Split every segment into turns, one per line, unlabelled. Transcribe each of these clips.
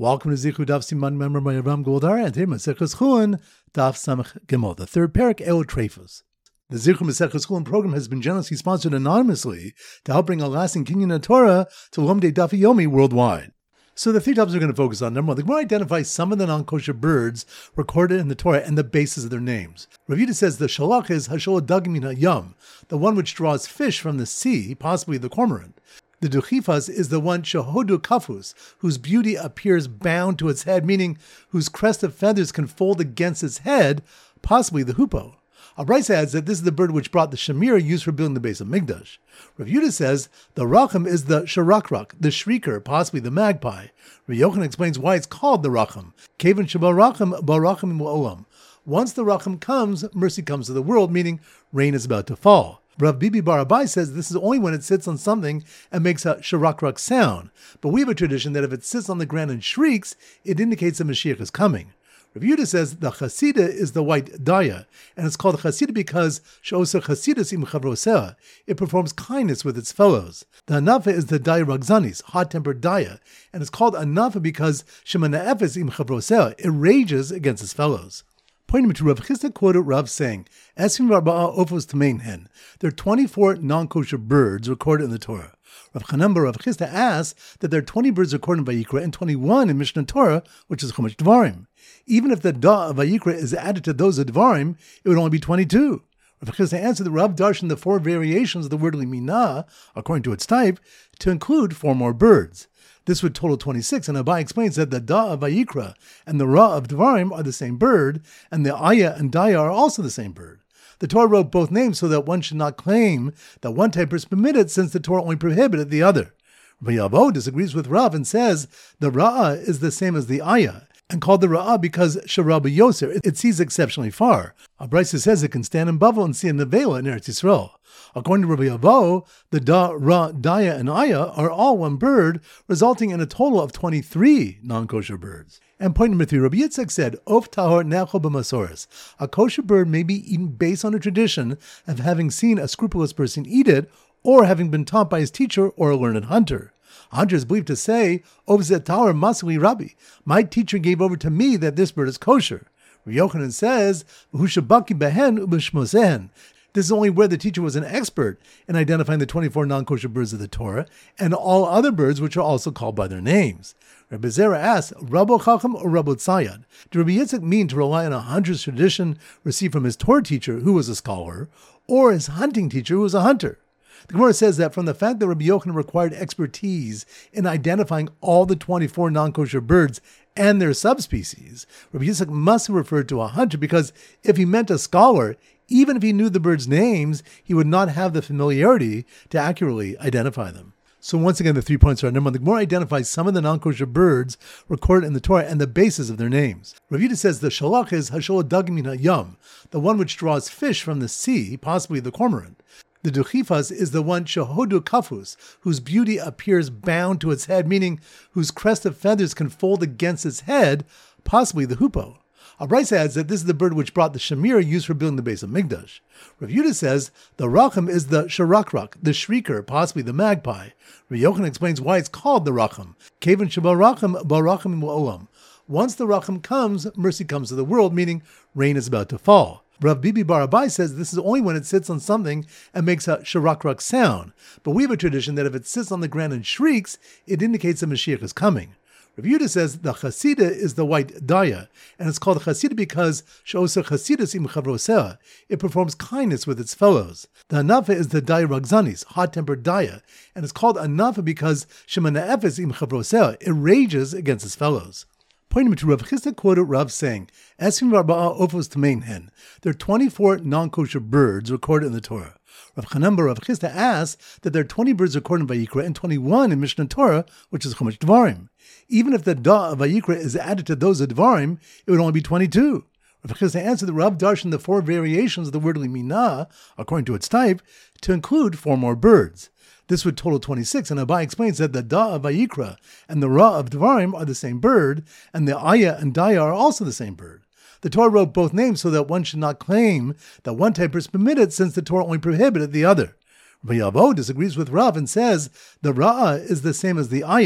Welcome to Zichu Daf Siman Member by Avraham Goldar and today Maseches Chulin Daf Samach Gimel, the third parak El Trefus. The Zichu Maseches Chulin program has been generously sponsored anonymously to help bring a lasting kinyan of Torah to Lomdei Daf Yomi worldwide. So the three topics we're going to focus on. Number one, the Gemara identifies some of the non-kosher birds recorded in the Torah and the basis of their names. Rav Yehuda says the shalach is Hashol Dagim min hayam, the one which draws fish from the sea, possibly the cormorant. The duchifas is the one shahodu kafus, whose beauty appears bound to its head, meaning whose crest of feathers can fold against its head, possibly the hupo. Abraisa adds that this is the bird which brought the shamir used for building the base of Migdash. Rav Yehuda says the racham is the sharakrak, the shrieker, possibly the magpie. Rav Yochanan explains why it's called the racham. Kevan sheba racham baracham mu'olam. Once the racham comes, mercy comes to the world, meaning rain is about to fall. Rav Bibi Barabai says this is only when it sits on something and makes a sharakrak sound. But we have a tradition that if it sits on the ground and shrieks, it indicates that Mashiach is coming. Rav Yehuda says the chasida is the white daya, and it's called chasida because she'osa chasidus im chavrosea. It performs kindness with its fellows. The anafa is the daya ragzanis, hot-tempered daya, and it's called anafa because shemanaefes im chavrosea. It rages against its fellows. Pointing to Rav Chisda quoted Rav saying, Esrim Varba'a Ofos Tamein Hen. There are 24 non-kosher birds recorded in the Torah. Rav Chanan bar Rav Chisda asks that there are 20 birds recorded in Vayikra and 21 in Mishnah Torah, which is Chumash Dvarim. Even if the da of Vayikra is added to those of Dvarim, it would only be 22. Rav Chisda answered that Rav darshan the 4 variations of the word limina, according to its type, to include 4 more birds. This would total 26, and Abai explains that the da of Vayikra and the ra of Dvarim are the same bird, and the aya and daya are also the same bird. The Torah wrote both names so that one should not claim that one type is permitted, since the Torah only prohibited the other. Rabbi Yavo disagrees with Rav and says the ra'ah is the same as the aya, and called the ra'ah because Sharabi Yoser, it sees exceptionally far. Abraisa says it can stand in Bavel and see a nevela in Eretz Yisrael. According to Rabbi Yavo, the da, ra, daya, and aya are all one bird, resulting in a total of 23 non-kosher birds. And point number 3, Rabbi Yitzchak said, Of tahor ne'achol b'masoros. A kosher bird may be eaten based on a tradition of having seen a scrupulous person eat it, or having been taught by his teacher or a learned hunter. A hunter is believed to say, Of zeh tahor masli rabbi. My teacher gave over to me that this bird is kosher. Rabbi Yochanan says, V'hu shabaki behen u'b'shmosehen. This is only where the teacher was an expert in identifying the 24 non-kosher birds of the Torah and all other birds which are also called by their names. Rabbi Zera asks, Rabbo Chacham or Rabbo Tzayad? Did Rabbi Yitzchak mean to rely on a hunter's tradition received from his Torah teacher, who was a scholar, or his hunting teacher, who was a hunter? The Gemara says that from the fact that Rabbi Yochanan required expertise in identifying all the 24 non-kosher birds and their subspecies, Rabbi Yitzchak must have referred to a hunter, because if he meant a scholar, even if he knew the birds' names, he would not have the familiarity to accurately identify them. So once again, the 3 points are: number 1, the Gemara identifies some of the non-kosher birds recorded in the Torah and the basis of their names. Rav Yehuda says the shalach is Hashol Dagim min hayam, the one which draws fish from the sea, possibly the cormorant. The duchifas is the one shahodu kafus, whose beauty appears bound to its head, meaning whose crest of feathers can fold against its head, possibly the hupo. Abraisa adds that this is the bird which brought the shamir used for building the base of Migdash. Rav Yehuda says the racham is the sharakrak, the shrieker, possibly the magpie. Rav Yochanan explains why it's called the racham. Kevan sheba racham baracham mu'olam. Once the racham comes, mercy comes to the world, meaning rain is about to fall. Rav Bibi Barabai says this is only when it sits on something and makes a sharakrak sound. But we have a tradition that if it sits on the ground and shrieks, it indicates that Mashiach is coming. Rav Yehuda says the chasida is the white daya, and it's called chasida because she'osa chasidus im chavrosea. It performs kindness with its fellows. The anafa is the daya ragzanis, hot-tempered daya, and it's called anafa because shemanaefes im chavrosea. It rages against its fellows. Pointing to Rav Chisda quoted Rav saying, Esrim Varba'a Ofos Tamein Hen. There are 24 non-kosher birds recorded in the Torah. Rav Chanan bar Rav Chisda asks that there are 20 birds recorded in Vayikra and 21 in Mishnah Torah, which is Chumash Dvarim. Even if the da of Vayikra is added to those of Dvarim, it would only be 22. Rav Chisda answered that Rav darshan the 4 variations of the word limina, according to its type, to include 4 more birds. This would total 26, and Abai explains that the da of Vayikra and the ra of Dvarim are the same bird, and the aya and daya are also the same bird. The Torah wrote both names so that one should not claim that one type is permitted, since the Torah only prohibited the other. Rabbi Yavo disagrees with Rav and says the ra'ah is the same as the aya,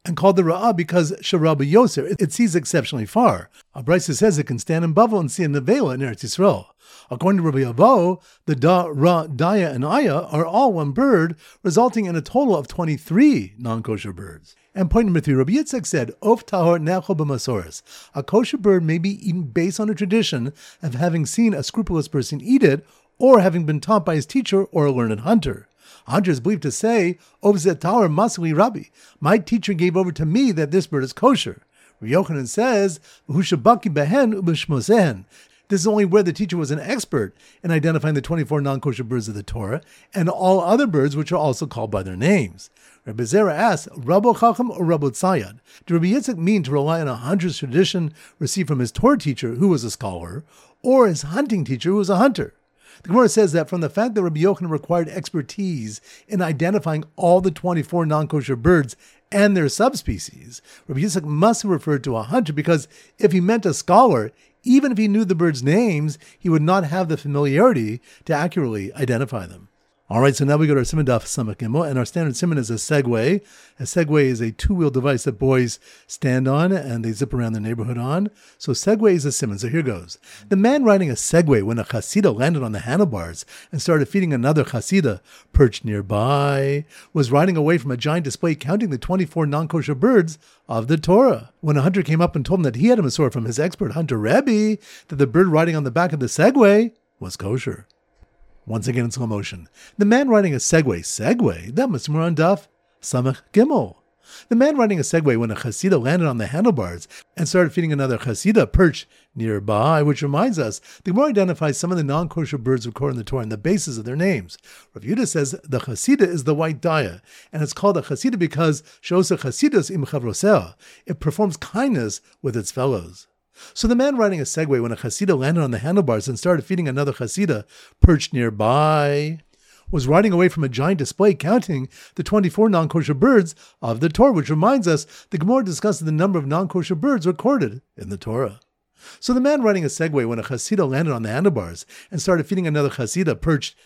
and called the Ra'ah because Sharabba Yoser, it sees exceptionally far. Abraisa says it can stand in Bavel and see a Nevela in Eretz Yisrael. According to Rabbi Avo, the Da, Ra, Daya, and Aya are all one bird, resulting in a total of 23 non-kosher birds. And point number 3, Rabbi Yitzchak said, Of tahor ne'achol b'masoros. A kosher bird may be eaten based on a tradition of having seen a scrupulous person eat it, or having been taught by his teacher or a learned hunter. A hunter is believed to say, Of zeh tahor masli Rabbi. My teacher gave over to me that this bird is kosher. Rabbi Yochanan says, V'hushabaki behen u'b'shmosehen. This is only where the teacher was an expert in identifying the 24 non-kosher birds of the Torah and all other birds which are also called by their names. Rabbi Zera asks, Rabbo Chacham or Rabbo Tzayad? Did Rabbi Yitzchak mean to rely on a hunter's tradition received from his Torah teacher, who was a scholar, or his hunting teacher, who was a hunter? The Gemara says that from the fact that Rabbi Yochanan required expertise in identifying all the 24 non-kosher birds and their subspecies, Rabbi Yitzchak must have referred to a hunter, because if he meant a scholar, even if he knew the birds' names, he would not have the familiarity to accurately identify them. All right, so now we go to our Siman Daf Samach Gimel, and our standard Siman is a Segway. A Segway is a two-wheel device that boys stand on and they zip around the neighborhood on. So Segway is a Siman. So here goes. The man riding a Segway when a Hasidah landed on the handlebars and started feeding another Hasidah perched nearby was riding away from a giant display counting the 24 non-kosher birds of the Torah. When a hunter came up and told him that he had a Masorah from his expert hunter Rebbe that the bird riding on the back of the Segway was kosher. Once again in slow motion. The man riding a Segway, that must be more on Daf Samach Gimel. The man riding a Segway when a Hasidah landed on the handlebars and started feeding another Hasidah perched nearby, which reminds us, the Gemara identifies some of the non-kosher birds recorded in the Torah and the basis of their names. Rav Yehuda says the Hasidah is the white daya, and it's called a Hasidah because Shosa Hasidus im Chavrosea. It performs kindness with its fellows. So the man riding a Segway when a Hasidah landed on the handlebars and started feeding another Hasidah perched nearby was riding away from a giant display counting the 24 non-kosher birds of the Torah, which reminds us the Gemara discusses the number of non-kosher birds recorded in the Torah. So the man riding a Segway when a Hasidah landed on the handlebars and started feeding another Hasidah perched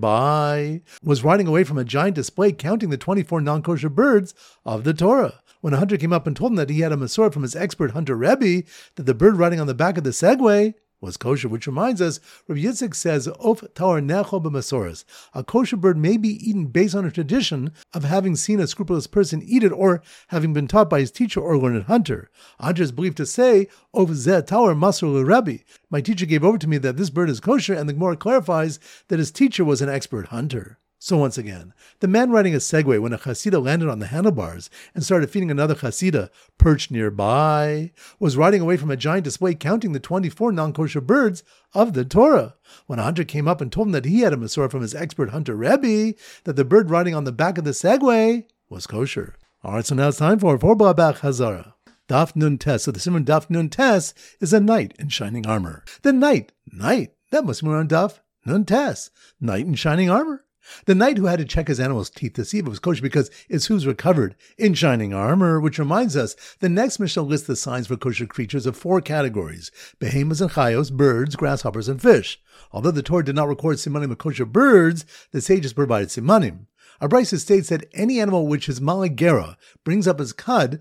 nearby was riding away from a giant display counting the 24 non-kosher birds of the Torah. When a hunter came up and told him that he had a Masorah from his expert hunter Rebbe that the bird riding on the back of the Segway was kosher, which reminds us, Rabbi Yitzchak says, Of tahor ne'achol b'masoros. A kosher bird may be eaten based on a tradition of having seen a scrupulous person eat it or having been taught by his teacher or learned hunter. A hunter is believed to say, Of zeh tahor masor l'Rebbe. My teacher gave over to me that this bird is kosher, and the Gemara clarifies that his teacher was an expert hunter. So once again, the man riding a Segway when a Hasidah landed on the handlebars and started feeding another Hasidah perched nearby was riding away from a giant display counting the 24 non-kosher birds of the Torah. When a hunter came up and told him that he had a Masorah from his expert hunter Rebbe that the bird riding on the back of the Segway was kosher. All right, so now it's time for Ba'abach Hazara. Daf Nun Tes. So the Simon Daf Nun Tes is a knight in shining armor. The knight, that must be on Daf Nun Tes, knight in shining armor. The knight who had to check his animal's teeth to see if it was kosher because its hooves were covered in shining armor, which reminds us, the next Mishnah lists the signs for kosher creatures of 4 categories: behemoths and chayos, birds, grasshoppers, and fish. Although the Torah did not record simanim of kosher birds, the sages provided simanim. Our Brisa states that any animal which his malagera brings up as cud,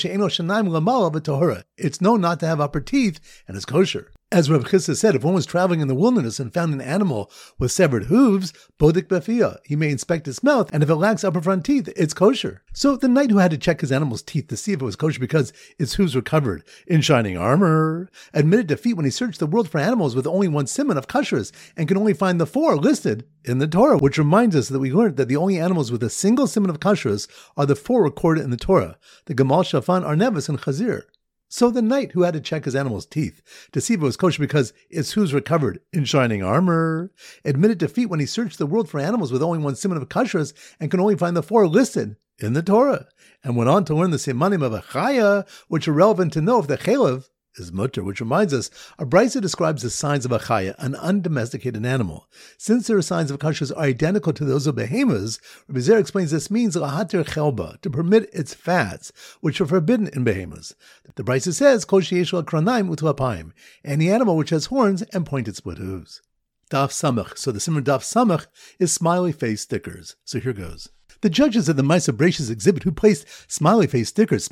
it's known not to have upper teeth and is kosher. As Rav Chisda said, if one was traveling in the wilderness and found an animal with severed hooves, bodik befia, he may inspect its mouth, and if it lacks upper front teeth, it's kosher. So the knight who had to check his animal's teeth to see if it was kosher because its hooves were covered in shining armor admitted defeat when he searched the world for animals with only one siman of kashrus and could only find the 4 listed in the Torah, which reminds us that we learned that the only animals with a single siman of kashrus are the 4 recorded in the Torah: the gamal, shafan, arnevis, and chazir. So the knight who had to check his animal's teeth to see if it was kosher because its hooves were covered in shining armor admitted defeat when he searched the world for animals with only one siman of kashrus and could only find the 4 listed in the Torah, and went on to learn the simanim of a chaya, which are relevant to know if the chalev is mutter, which reminds us, a Brisa describes the signs of a chaya, an undomesticated animal. Since their signs of kashrus are identical to those of behemoths, Rabbi Zer explains this means lahater chelba, to permit its fats, which are forbidden in behemoths. The Brisa says, kol sheyesh lo kranaim u'tlapayim, any animal which has horns and pointed split hooves. Daf Samach. So the Simon Daf Samach is smiley face stickers. So here goes. The judges at the Maisa Bereishis exhibit who placed smiley face stickers,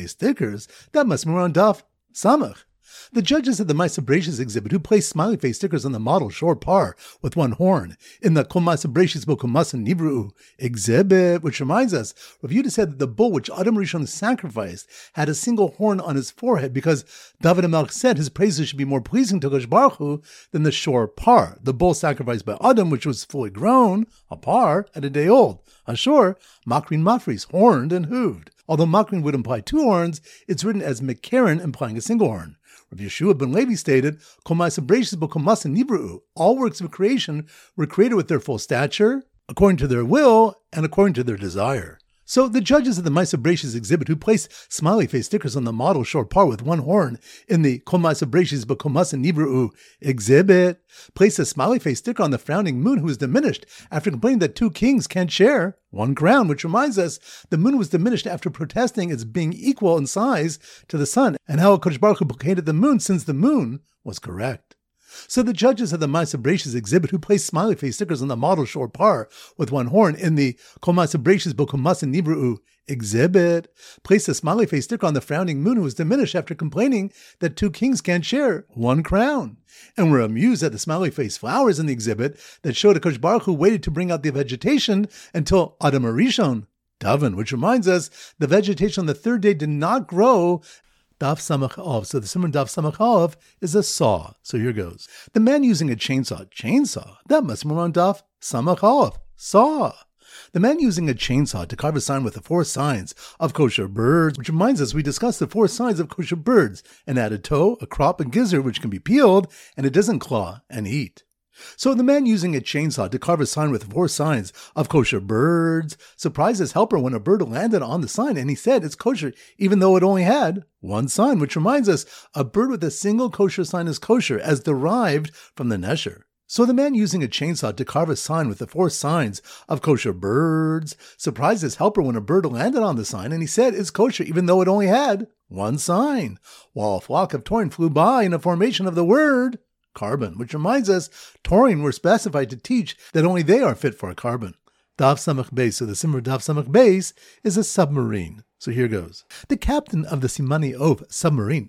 that must be on Daf Samach. The judges at the Maisa Bereishis exhibit who placed smiley face stickers on the model short par with one horn in the Kol Maisa Bereishis Bo Kumasan Nivru exhibit, which reminds us, Rav Yehuda said that the bull which Adam Rishon sacrificed had a single horn on his forehead because David HaMelech said his praises should be more pleasing to Kadosh Baruch Hu than the short par. The bull sacrificed by Adam, which was fully grown, a par, and a day old. Ashur, Makrin Mafris, horned and hooved. Although Makrin would imply two horns, it's written as Mekeren, implying a single horn. Rav Yeshua ben Levi stated, Kol Ma'aseh Bereishis Bo Kumasan Nivru. All works of creation were created with their full stature, according to their will, and according to their desire. So the judges of the Maisa Bereishis exhibit who placed smiley face stickers on the model short par with one horn in the Kol Ma'aseh Bereishis Bo Kumasan Nivru exhibit placed a smiley face sticker on the frowning moon who was diminished after complaining that two kings can't share one crown, which reminds us the moon was diminished after protesting its being equal in size to the sun and how Kadosh Baruch Hu placated the moon since the moon was correct. So the judges of the Maisa Bereishis exhibit who placed smiley face stickers on the model short par with one horn in the Kol Ma'aseh Bereishis Bo Kumasan Nivru exhibit placed a smiley face sticker on the frowning moon who was diminished after complaining that two kings can't share one crown, and were amused at the smiley face flowers in the exhibit that showed Kadosh Baruch Hu waited to bring out the vegetation until Adam Rishon Daven, which reminds us the vegetation on the third day did not grow. Daf Samach Av. So the Simon Daf Samach Av is a saw. So here goes. The man using a chainsaw, that must be on Daf Samach Av, saw. The man using a chainsaw to carve a sign with the four signs of kosher birds, which reminds us we discussed the four signs of kosher birds, an added toe, a crop, and gizzard, which can be peeled, and it doesn't claw and eat. So the man using a chainsaw to carve a sign with the four signs of kosher birds surprised his helper when a bird landed on the sign, and he said it's kosher, even though it only had one sign, which reminds us a bird with a single kosher sign is kosher, as derived from the nesher. So the man using a chainsaw to carve a sign with the four signs of kosher birds surprised his helper when a bird landed on the sign, and he said it's kosher, even though it only had one sign, while a flock of taurine flew by in the formation of the word carbon, which reminds us taurine were specified to teach that only they are fit for a carbon. Daf Samach Beis. So the Simmer Daf Samach Beis is a submarine. So here goes. The captain of the Simani Ov submarine,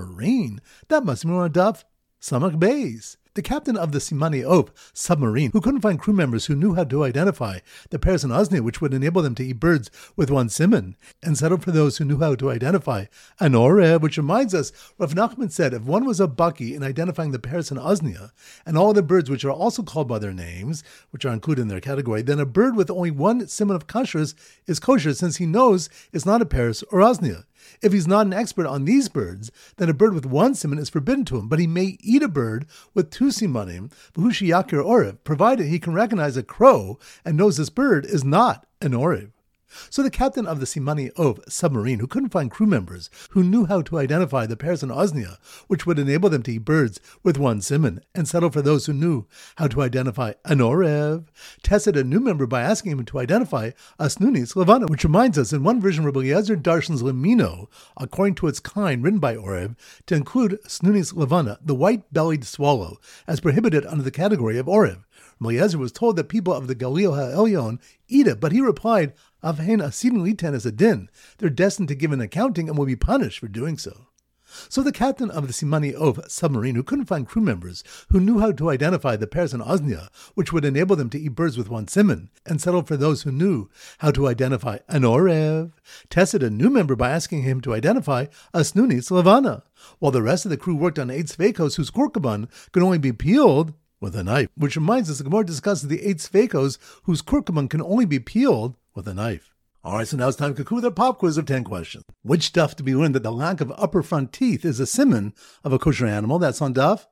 that must be on Daf Samach Beis. The captain of the Simani Ov submarine, who couldn't find crew members who knew how to identify the Peres and Oznia, which would enable them to eat birds with one simon, and settled for those who knew how to identify an Oreb, which reminds us, Rav Nachman said, if one was a baki in identifying the Peres and Oznia, and all the birds which are also called by their names, which are included in their category, then a bird with only one simon of kashrus is kosher, since he knows it's not a Peres or Oznia. If he's not an expert on these birds, then a bird with one simon is forbidden to him, but he may eat a bird with two simanim, v'hu sheyakir orev, provided he can recognize a crow and knows this bird is not an orev. So the captain of the Simani Ov submarine, who couldn't find crew members who knew how to identify the Peres and Oznia, which would enable them to eat birds with one simon, and settle for those who knew how to identify an Orev, tested a new member by asking him to identify a Snunis Levana, which reminds us in one version Rabbi Eliezer Darshan's Lemino, according to its kind, written by Orev, to include Snunis Levana, the white-bellied swallow, as prohibited under the category of Orev. Eliezer was told that people of the Galil HaElyon eat it, but he replied, Avhen asidin liten as a din. They're destined to give an accounting and will be punished for doing so. So the captain of the Simani Ov submarine, who couldn't find crew members who knew how to identify the Peres and Oznia, which would enable them to eat birds with one simon, and settled for those who knew how to identify an Orev, tested a new member by asking him to identify a Snunis Levana, while the rest of the crew worked on 8 Sveikos whose kurkuban could only be peeled with a knife, which reminds us the Gemara discusses the 8 Sveikos whose kurkuman can only be peeled with a knife. Alright, so now it's time to conclude our pop quiz of 10 questions. Which daf do we learn that the lack of upper front teeth is a simon of a kosher animal? That's on daf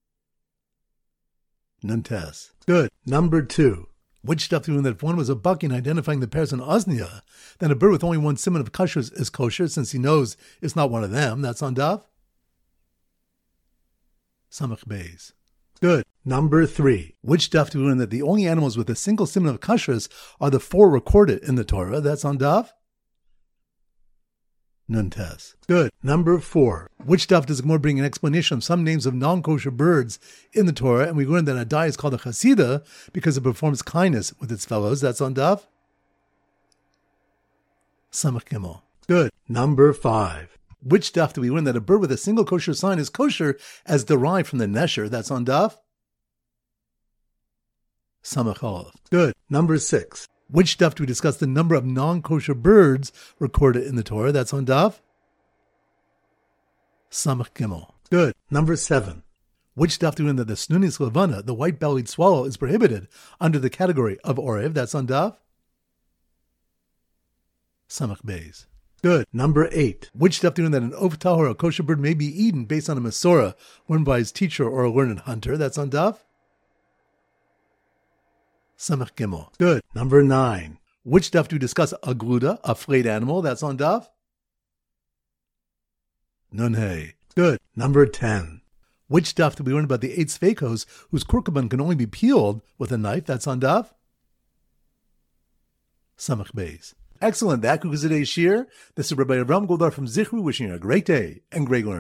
Nuntes. Good. Number 2. Which daf do we learn that if one was a buck in identifying the Peres and Oznia, then a bird with only one simon of kashrus is kosher, since he knows it's not one of them? That's on daf Samach Beis. Good. Number 3. Which daf do we learn that the only animals with a single simon of kashrus are the 4 recorded in the Torah? That's on daf Nuntes. Good. Number 4. Which daf does Gemara bring an explanation of some names of non-kosher birds in the Torah? And we learned that a dai is called a chasida because it performs kindness with its fellows. That's on daf Samach Gimel. Good.
Number 5.
Which daf do we learn that a bird with a single kosher sign is kosher as derived from the nesher? That's on daf Samach Aleph.
Good. Number 6.
Which daf do we discuss the number of non-kosher birds recorded in the Torah? That's on daf Samach Gimel.
Good. Number 7.
Which daf do we learn that the Snunis Levana, the white-bellied swallow, is prohibited under the category of Orev? That's on daf Samach Beis.
Good. Number 8.
Which daf do we learn that an Ov Tahor, a kosher bird, may be eaten based on a Masorah learned by his teacher or a learned hunter? That's on daf Samach Gimel.
Good. Number 9.
Which daf do we discuss a gluda, a flayed animal? That's on daf Nun Hey.
Good. Number 10.
Which daf do we learn about the 8 sfeikos whose kurkuban can only be peeled with a knife? That's on daf Samach Beis. Excellent. That concludes today's shir. This is Rabbi Avram Goldar from Zichru wishing you a great day and great learning.